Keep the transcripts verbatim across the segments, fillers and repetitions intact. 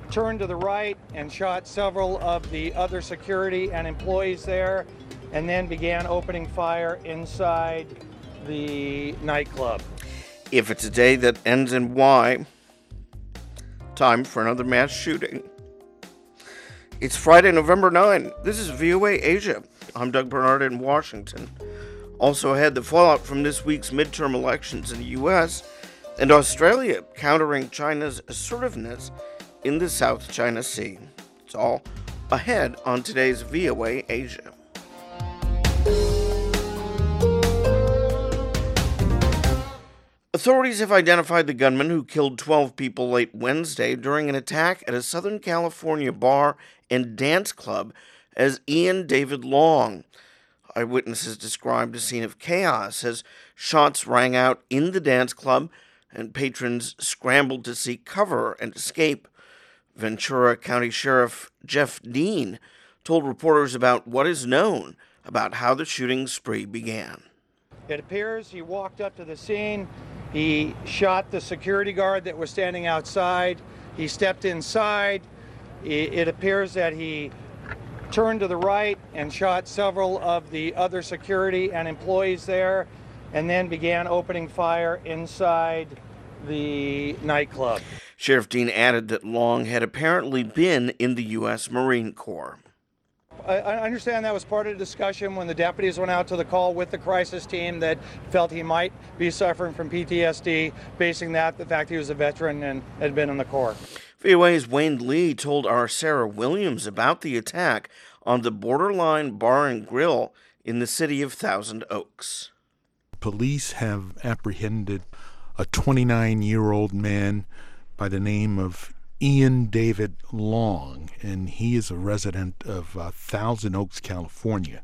turned to the right and shot several of the other security and employees there, and then began opening fire inside the nightclub. If it's a day that ends in Y, time for another mass shooting. It's Friday, November ninth. This is V O A Asia. I'm Doug Bernard in Washington. Also ahead, the fallout from this week's midterm elections in the U S and Australia countering China's assertiveness in the South China Sea. It's all ahead on today's V O A Asia. Authorities have identified the gunman who killed twelve people late Wednesday during an attack at a Southern California bar and dance club as Ian David Long. Eyewitnesses described a scene of chaos as shots rang out in the dance club and patrons scrambled to seek cover and escape. Ventura County Sheriff Jeff Dean told reporters about what is known about how the shooting spree began. It appears he walked up to the scene. He shot the security guard that was standing outside. He stepped inside. It appears that he turned to the right and shot several of the other security and employees there, and then began opening fire inside the nightclub. Sheriff Dean added that Long had apparently been in the U S Marine Corps. I understand that was part of the discussion when the deputies went out to the call with the crisis team that felt he might be suffering from P T S D, basing that the fact he was a veteran and had been in the Corps. V O A's Wayne Lee told our Sarah Williams about the attack on the Borderline Bar and Grill in the city of Thousand Oaks. Police have apprehended a twenty-nine-year-old man by the name of Ian David Long, and he is a resident of uh, Thousand Oaks, California.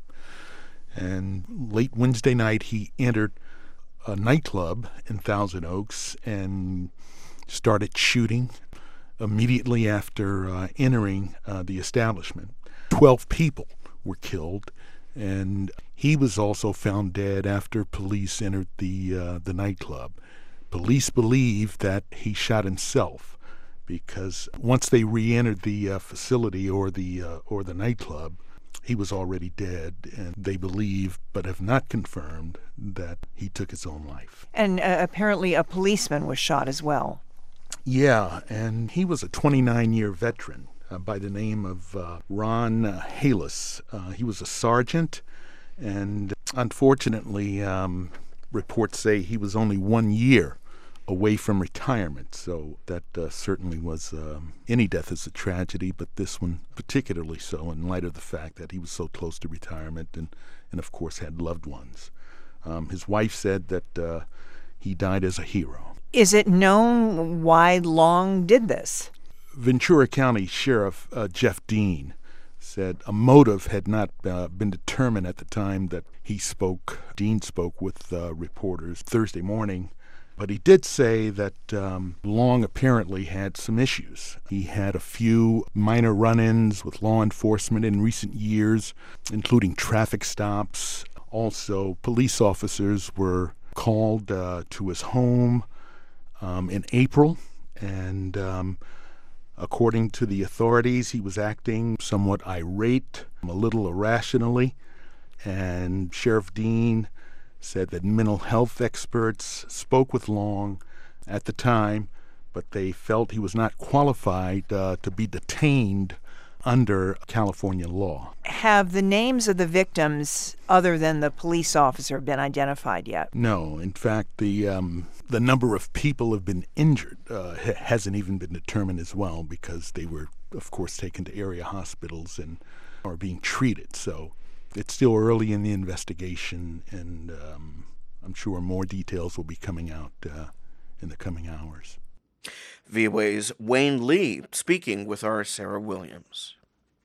And late Wednesday night, he entered a nightclub in Thousand Oaks and started shooting immediately after uh, entering uh, the establishment. Twelve people were killed, and he was also found dead after police entered the uh, the nightclub. Police believe that he shot himself, because once they re-entered the uh, facility or the uh, or the nightclub, he was already dead, and they believe, but have not confirmed, that he took his own life. And uh, apparently a policeman was shot as well. Yeah, and he was a twenty-nine-year veteran uh, by the name of uh, Ron uh, Halis. Uh, he was a sergeant, and unfortunately, um, reports say he was only one year away from retirement, so that uh, certainly was, um, any death is a tragedy, but this one particularly so in light of the fact that he was so close to retirement and, and of course had loved ones. Um, his wife said that uh, he died as a hero. Is it known why Long did this? Ventura County Sheriff uh, Jeff Dean said a motive had not uh, been determined at the time that he spoke, Dean spoke with uh, reporters Thursday morning. But he did say that um, Long apparently had some issues. He had a few minor run-ins with law enforcement in recent years, including traffic stops. Also, police officers were called uh, to his home um, in April, and um, according to the authorities, he was acting somewhat irate, a little irrationally, and Sheriff Dean said that mental health experts spoke with Long at the time, but they felt he was not qualified uh, to be detained under California law. Have the names of the victims, other than the police officer, been identified yet? No. In fact, the um, the number of people who have been injured uh, ha- hasn't even been determined as well, because they were, of course, taken to area hospitals and are being treated. So it's still early in the investigation, and um, I'm sure more details will be coming out uh, in the coming hours. V O A's Wayne Lee speaking with our Sarah Williams.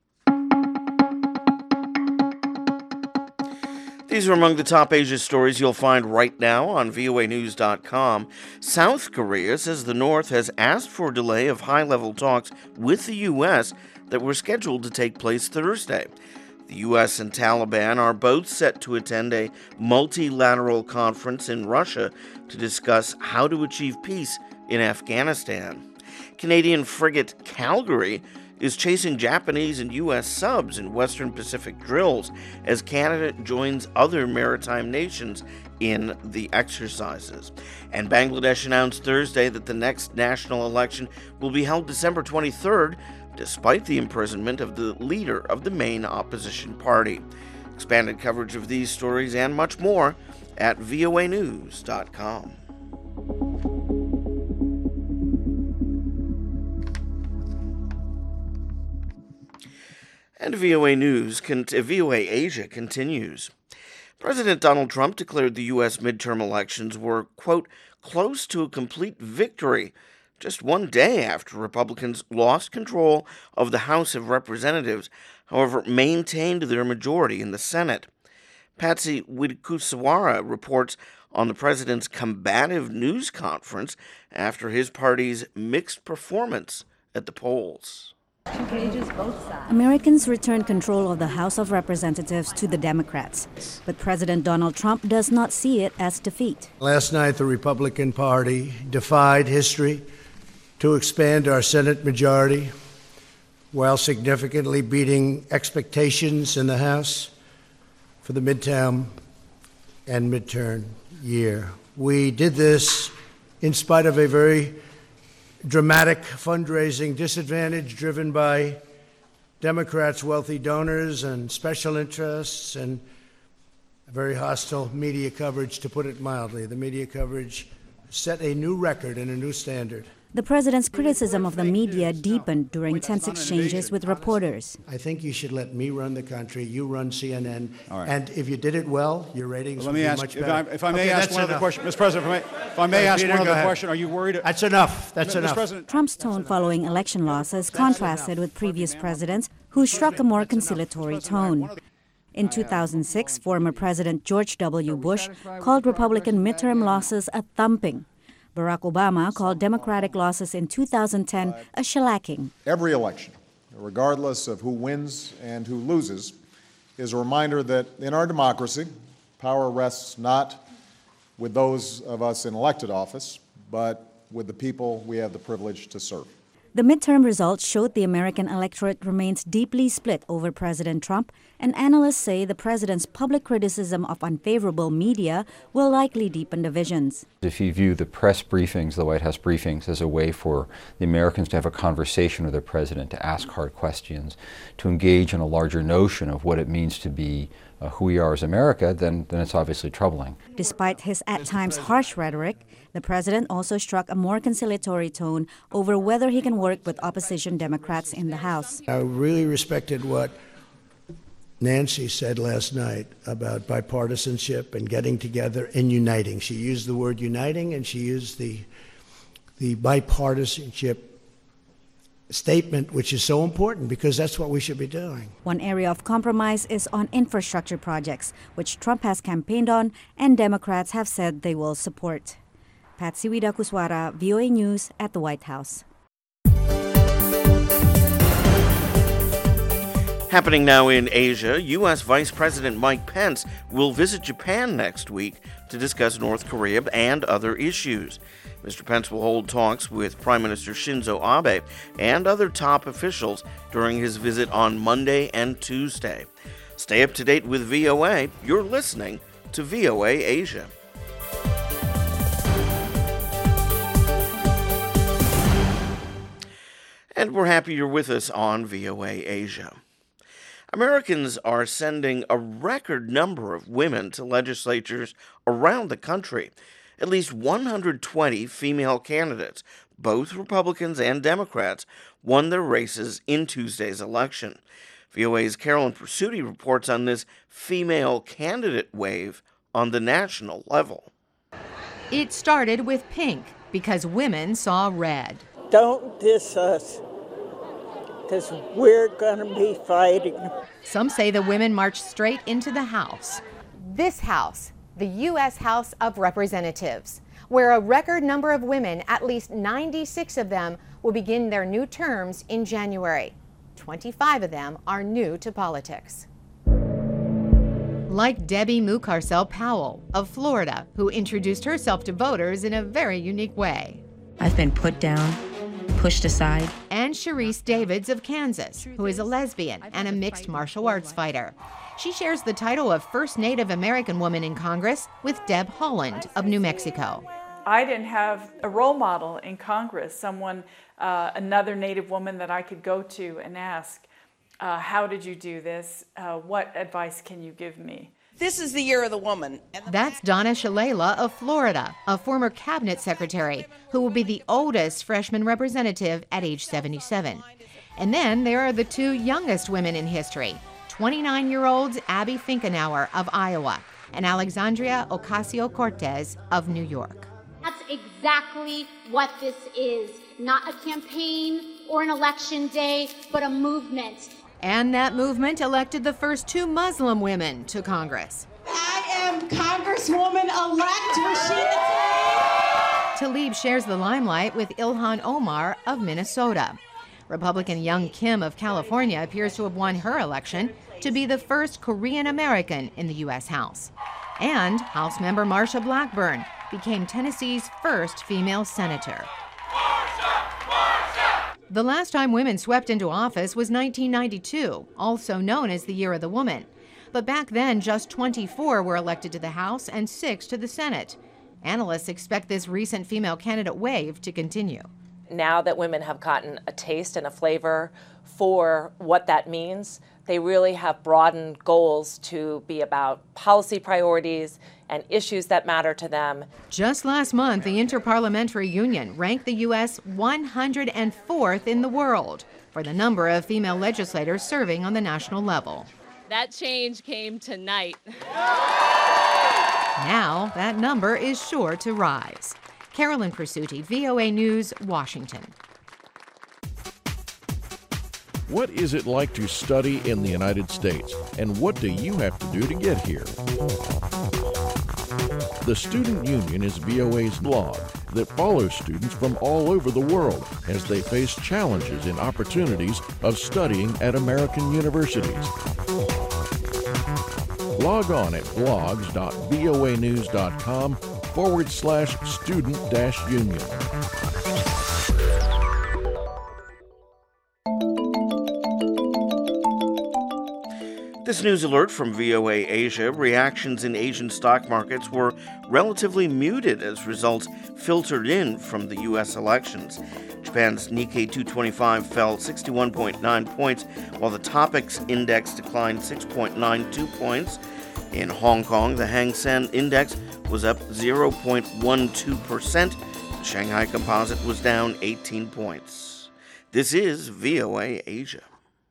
These are among the top Asia stories you'll find right now on V O A news dot com. South Korea says the North has asked for a delay of high-level talks with the U S that were scheduled to take place Thursday. The U S and Taliban are both set to attend a multilateral conference in Russia to discuss how to achieve peace in Afghanistan. Canadian frigate Calgary is chasing Japanese and U S subs in Western Pacific drills as Canada joins other maritime nations in the exercises. And Bangladesh announced Thursday that the next national election will be held December twenty-third, despite the imprisonment of the leader of the main opposition party. Expanded coverage of these stories and much more at V O A news dot com. And V O A News, V O A Asia continues. President Donald Trump declared the U S midterm elections were, quote, close to a complete victory, just one day after Republicans lost control of the House of Representatives, however, maintained their majority in the Senate. Patsy Widakuswara reports on the president's combative news conference after his party's mixed performance at the polls. Americans returned control of the House of Representatives to the Democrats, but President Donald Trump does not see it as defeat. Last night, the Republican Party defied history to expand our Senate majority while significantly beating expectations in the House for the midterm and midterm year. We did this in spite of a very dramatic fundraising disadvantage driven by Democrats' wealthy donors and special interests and very hostile media coverage, to put it mildly. The media coverage set a new record and a new standard. The president's criticism of the media deepened during tense exchanges with reporters. I think you should let me run the country, you run C N N, right. And if you did it well, your ratings well, would let me be ask, much if better. I, if I may okay, ask one enough. other question, Mister President, if I may, if I may ask Peter, one other ahead. question, are you worried? That's enough. That's Mister enough. President, Trump's tone following election losses contrasted with previous presidents who struck a more conciliatory tone. In two thousand six, former President George W. Bush called Republican midterm losses a thumping. Barack Obama called Democratic losses in two thousand ten a shellacking. Every election, regardless of who wins and who loses, is a reminder that in our democracy, power rests not with those of us in elected office, but with the people we have the privilege to serve. The midterm results showed the American electorate remains deeply split over President Trump, and analysts say the president's public criticism of unfavorable media will likely deepen divisions. If you view the press briefings, the White House briefings, as a way for the Americans to have a conversation with the president, to ask hard questions, to engage in a larger notion of what it means to be uh, who we are as America, then, then it's obviously troubling. Despite his at times harsh rhetoric, the president also struck a more conciliatory tone over whether he can work with opposition Democrats in the House. I really respected what Nancy said last night about bipartisanship and getting together and uniting. She used the word uniting, and she used the, the bipartisanship statement, which is so important because that's what we should be doing. One area of compromise is on infrastructure projects, which Trump has campaigned on and Democrats have said they will support. Patsy Widakuswara, V O A News at the White House. Happening now in Asia, U S Vice President Mike Pence will visit Japan next week to discuss North Korea and other issues. Mister Pence will hold talks with Prime Minister Shinzo Abe and other top officials during his visit on Monday and Tuesday. Stay up to date with V O A. You're listening to V O A Asia. And we're happy you're with us on V O A Asia. Americans are sending a record number of women to legislatures around the country. At least one hundred twenty female candidates, both Republicans and Democrats, won their races in Tuesday's election. V O A's Carolyn Pursuti reports on this female candidate wave on the national level. It started with pink because women saw red. Don't diss us, because we're going to be fighting. Some say the women marched straight into the House. This House, the U S House of Representatives, where a record number of women, at least ninety-six of them, will begin their new terms in January. twenty-five of them are new to politics. Like Debbie Mucarsel Powell of Florida, who introduced herself to voters in a very unique way. I've been put down, pushed aside. And Sharice Davids of Kansas, who is a lesbian and a mixed martial arts fighter. She shares the title of First Native American Woman in Congress with Deb Holland of New Mexico. I didn't have a role model in Congress, someone, uh, another Native woman that I could go to and ask, uh, how did you do this? Uh, what advice can you give me? This is the year of the woman. That's Donna Shalala of Florida, a former cabinet secretary who will be the oldest freshman representative at age seventy-seven. And then there are the two youngest women in history, twenty-nine-year-olds Abby Finkenauer of Iowa and Alexandria Ocasio-Cortez of New York. That's exactly what this is. Not a campaign or an election day, but a movement. And that movement elected the first two Muslim women to Congress. I am Congresswoman-elect Rashida Tlaib shares the limelight with Ilhan Omar of Minnesota. Republican Young Kim of California appears to have won her election to be the first Korean American in the U S House. And House member Marsha Blackburn became Tennessee's first female senator. The last time women swept into office was nineteen ninety-two, also known as the Year of the Woman. But back then, just twenty-four were elected to the House and six to the Senate. Analysts expect this recent female candidate wave to continue. Now that women have gotten a taste and a flavor for what that means, they really have broadened goals to be about policy priorities and issues that matter to them. Just last month, the Interparliamentary Union ranked the U S one hundred fourth in the world for the number of female legislators serving on the national level. That change came tonight. Now, that number is sure to rise. Carolyn Persutti, V O A News, Washington. What is it like to study in the United States, and what do you have to do to get here? The Student Union is V O A's blog that follows students from all over the world as they face challenges and opportunities of studying at American universities. Log on at blogs.voanews.com forward slash student dash union. This news alert from V O A Asia: reactions in Asian stock markets were relatively muted as results filtered in from the U S elections. Japan's Nikkei two twenty-five fell sixty-one point nine points, while the Topix index declined six point nine two points. In Hong Kong, the Hang Seng index was up zero point one two percent. The Shanghai Composite was down eighteen points. This is V O A Asia.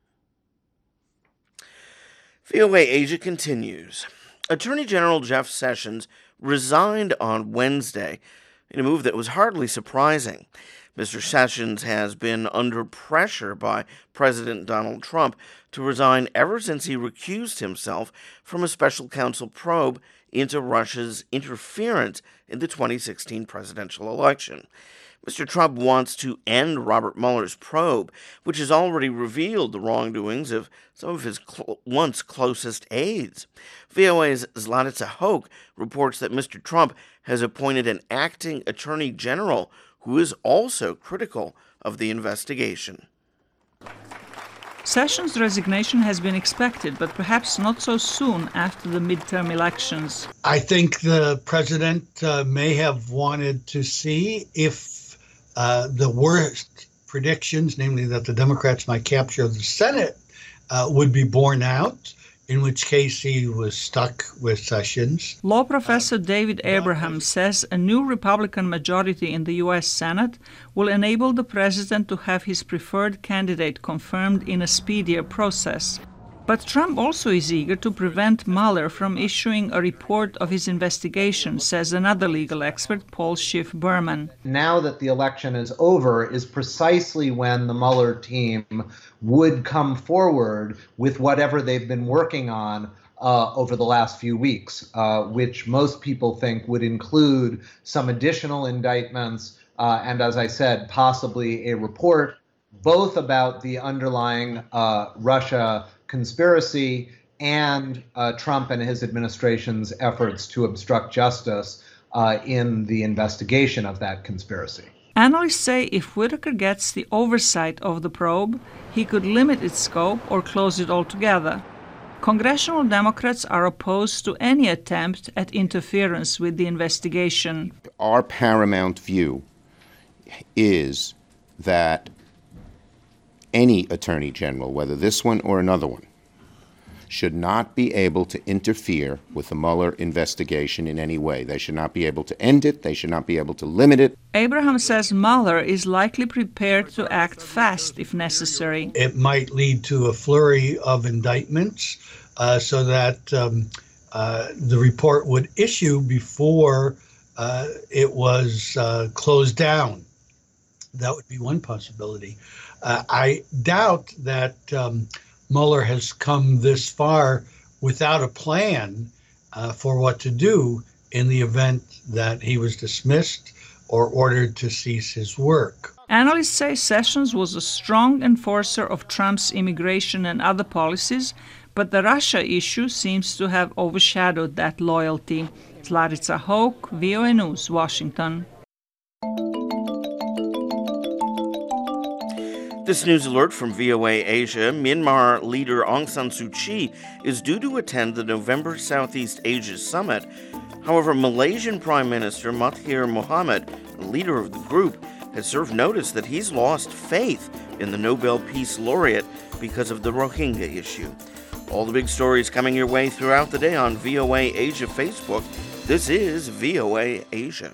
V O A Asia continues. Attorney General Jeff Sessions resigned on Wednesday in a move that was hardly surprising. Mister Sessions has been under pressure by President Donald Trump to resign ever since he recused himself from a special counsel probe into Russia's interference in the twenty sixteen presidential election. Mister Trump wants to end Robert Mueller's probe, which has already revealed the wrongdoings of some of his cl- once closest aides. V O A's Zlatica Hoke reports that Mister Trump has appointed an acting attorney general who is also critical of the investigation. Sessions' resignation has been expected, but perhaps not so soon after the midterm elections. I think the president uh, may have wanted to see if uh, the worst predictions, namely that the Democrats might capture the Senate, uh, would be borne out, in which case he was stuck with Sessions. Law professor David Abraham says a new Republican majority in the U S Senate will enable the president to have his preferred candidate confirmed in a speedier process. But Trump also is eager to prevent Mueller from issuing a report of his investigation, says another legal expert, Paul Schiff Berman. Now that the election is over is precisely when the Mueller team would come forward with whatever they've been working on uh, over the last few weeks, uh, which most people think would include some additional indictments uh, and, as I said, possibly a report both about the underlying uh, Russia conspiracy and uh, Trump and his administration's efforts to obstruct justice uh, in the investigation of that conspiracy. Analysts say if Whitaker gets the oversight of the probe, he could limit its scope or close it altogether. Congressional Democrats are opposed to any attempt at interference with the investigation. Our paramount view is that any attorney general, whether this one or another one, should not be able to interfere with the Mueller investigation in any way. They should not be able to end it. They should not be able to limit it. Abraham says Mueller is likely prepared to act fast if necessary. It might lead to a flurry of indictments uh, so that um, uh, the report would issue before uh, it was uh, closed down. That would be one possibility. Uh, I doubt that um, Mueller has come this far without a plan uh, for what to do in the event that he was dismissed or ordered to cease his work. Analysts say Sessions was a strong enforcer of Trump's immigration and other policies, but the Russia issue seems to have overshadowed that loyalty. Zlatica Hoke, V O A News, Washington. This news alert from V O A Asia: Myanmar leader Aung San Suu Kyi is due to attend the November Southeast Asia Summit. However, Malaysian Prime Minister Mahathir Mohamad, leader of the group, has served notice that he's lost faith in the Nobel Peace Laureate because of the Rohingya issue. All the big stories coming your way throughout the day on V O A Asia Facebook. This is V O A Asia.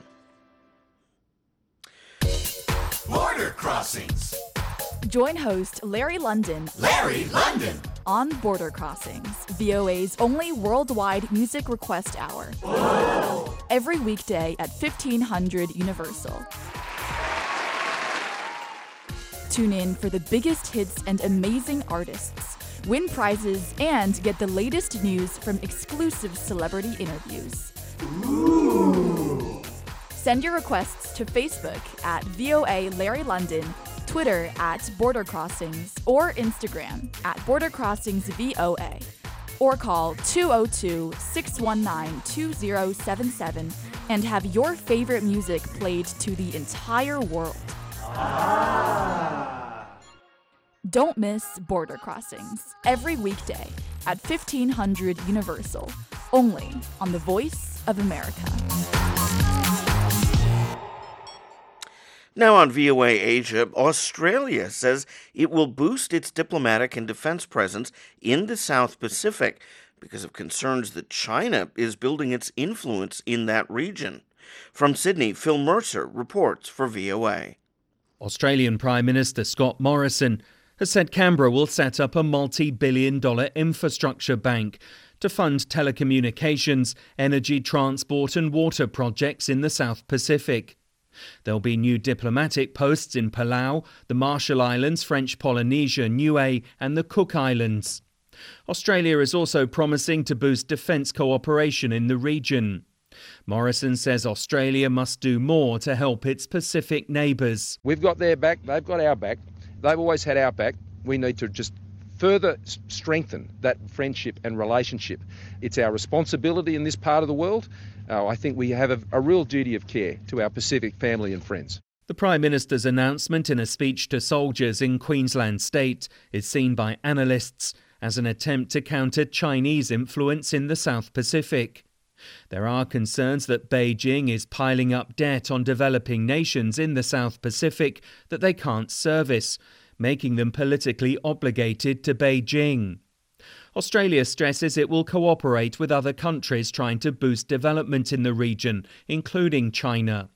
Border Crossings. Join host Larry London. Larry London. On Border Crossings, V O A's only worldwide music request hour. Whoa. Every weekday at fifteen hundred Universal. Tune in for the biggest hits and amazing artists, win prizes, and get the latest news from exclusive celebrity interviews. Ooh. Send your requests to Facebook at V O A Larry London, Twitter at Border Crossings, or Instagram at Border Crossings V O A. Or call two oh two, six one nine, two oh seven seven and have your favorite music played to the entire world. Ah. Don't miss Border Crossings every weekday at fifteen hundred Universal, only on The Voice of America. Now on V O A Asia, Australia says it will boost its diplomatic and defense presence in the South Pacific because of concerns that China is building its influence in that region. From Sydney, Phil Mercer reports for V O A. Australian Prime Minister Scott Morrison has said Canberra will set up a multi-billion dollar infrastructure bank to fund telecommunications, energy, transport and water projects in the South Pacific. There'll be new diplomatic posts in Palau, the Marshall Islands, French Polynesia, Niue and the Cook Islands. Australia is also promising to boost defence cooperation in the region. Morrison says Australia must do more to help its Pacific neighbours. We've got their back, they've got our back, they've always had our back. We need to just further strengthen that friendship and relationship. It's our responsibility in this part of the world. Uh, I think we have a, a real duty of care to our Pacific family and friends. The Prime Minister's announcement in a speech to soldiers in Queensland State is seen by analysts as an attempt to counter Chinese influence in the South Pacific. There are concerns that Beijing is piling up debt on developing nations in the South Pacific that they can't service, making them politically obligated to Beijing. Australia stresses it will cooperate with other countries trying to boost development in the region, including China.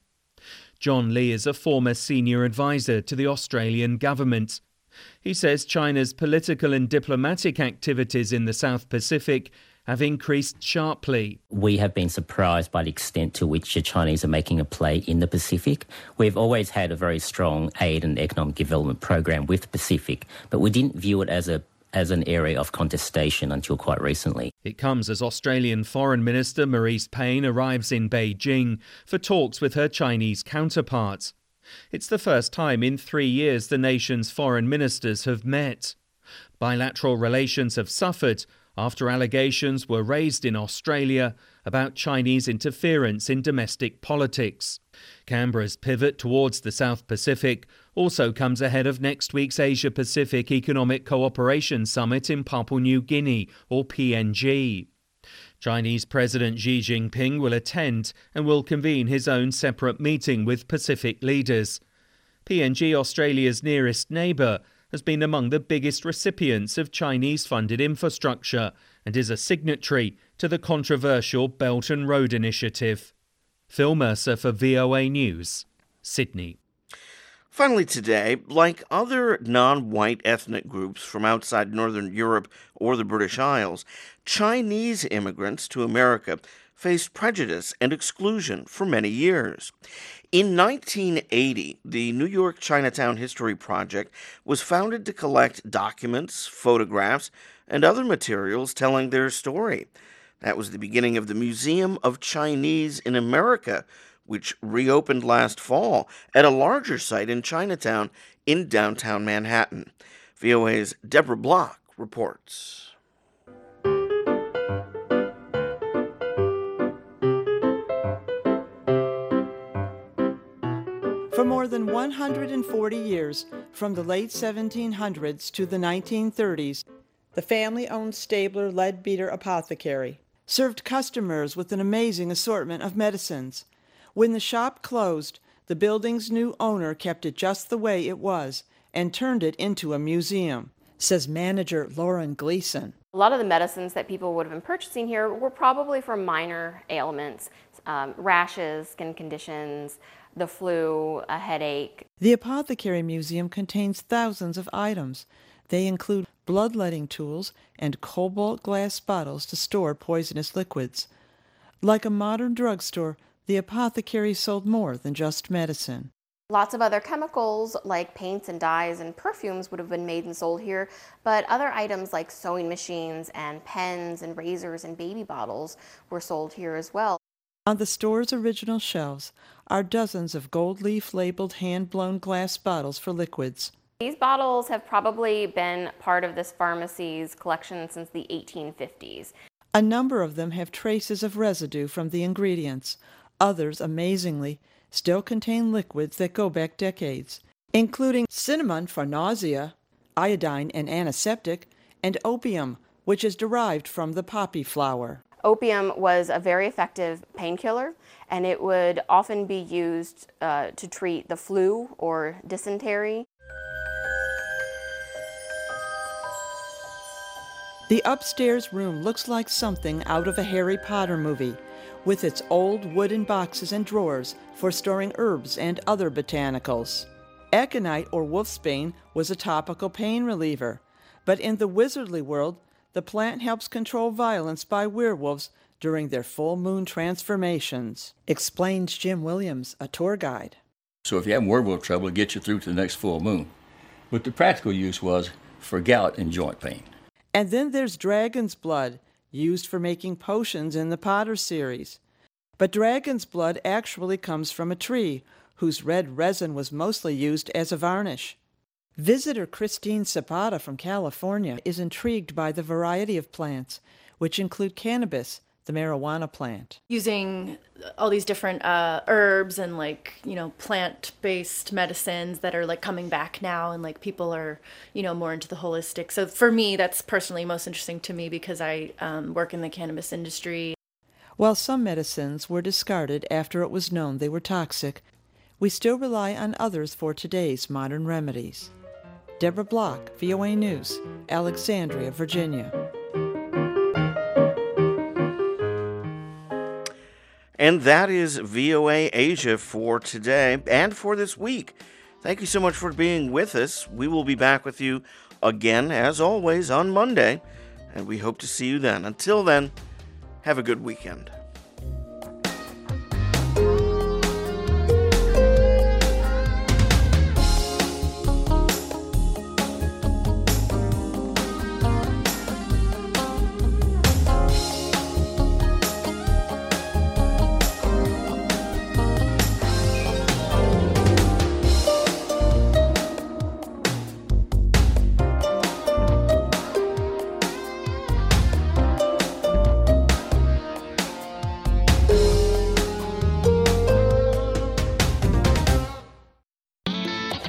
John Lee is a former senior advisor to the Australian government. He says China's political and diplomatic activities in the South Pacific have increased sharply. We have been surprised by the extent to which the Chinese are making a play in the Pacific. We've always had a very strong aid and economic development program with the Pacific, but we didn't view it as a as an area of contestation until quite recently. It comes as Australian Foreign Minister Marise Payne arrives in Beijing for talks with her Chinese counterpart. It's the first time in three years the nation's foreign ministers have met. Bilateral relations have suffered after allegations were raised in Australia about Chinese interference in domestic politics. Canberra's pivot towards the South Pacific also comes ahead of next week's Asia-Pacific Economic Cooperation Summit in Papua New Guinea, or P N G. Chinese President Xi Jinping will attend and will convene his own separate meeting with Pacific leaders. P N G, Australia's nearest neighbour, has been among the biggest recipients of Chinese-funded infrastructure and is a signatory to the controversial Belt and Road Initiative. Phil Mercer for V O A News, Sydney. Finally today, like other non-white ethnic groups from outside Northern Europe or the British Isles, Chinese immigrants to America faced prejudice and exclusion for many years. In nineteen eighty, the New York Chinatown History Project was founded to collect documents, photographs, and other materials telling their story. That was the beginning of the Museum of Chinese in America, which reopened last fall at a larger site in Chinatown in downtown Manhattan. V O A's Deborah Block reports. For more than one hundred forty years, from the late seventeen hundreds to the nineteen thirties, the family-owned Stabler Leadbeater Apothecary served customers with an amazing assortment of medicines. When the shop closed, the building's new owner kept it just the way it was and turned it into a museum, says manager Lauren Gleason. A lot of the medicines that people would have been purchasing here were probably for minor ailments, um, rashes, skin conditions, the flu, a headache. The Apothecary Museum contains thousands of items. They include bloodletting tools and cobalt glass bottles to store poisonous liquids. Like a modern drugstore, the apothecary sold more than just medicine. Lots of other chemicals like paints and dyes and perfumes would have been made and sold here, but other items like sewing machines and pens and razors and baby bottles were sold here as well. On the store's original shelves are dozens of gold leaf labeled hand-blown glass bottles for liquids. These bottles have probably been part of this pharmacy's collection since the eighteen fifties. A number of them have traces of residue from the ingredients. Others, amazingly, still contain liquids that go back decades, including cinnamon for nausea, iodine and antiseptic, and opium, which is derived from the poppy flower. Opium was a very effective painkiller, and it would often be used uh, to treat the flu or dysentery. The upstairs room looks like something out of a Harry Potter movie, with its old wooden boxes and drawers for storing herbs and other botanicals. Aconite or wolfsbane was a topical pain reliever, but in the wizardly world, the plant helps control violence by werewolves during their full moon transformations, explains Jim Williams, a tour guide. So if you have werewolf trouble, it gets you through to the next full moon. But the practical use was for gout and joint pain. And then there's dragon's blood, used for making potions in the Potter series. But dragon's blood actually comes from a tree, whose red resin was mostly used as a varnish. Visitor Christine Zapata from California is intrigued by the variety of plants, which include cannabis, the marijuana plant. Using all these different uh, herbs and like, you know, plant-based medicines that are like coming back now, and like people are, you know, more into the holistic. So for me, that's personally most interesting to me because I um, work in the cannabis industry. While some medicines were discarded after it was known they were toxic, we still rely on others for today's modern remedies. Deborah Block, V O A News, Alexandria, Virginia. And that is V O A Asia for today and for this week. Thank you so much for being with us. We will be back with you again, as always, on Monday, and we hope to see you then. Until then, have a good weekend.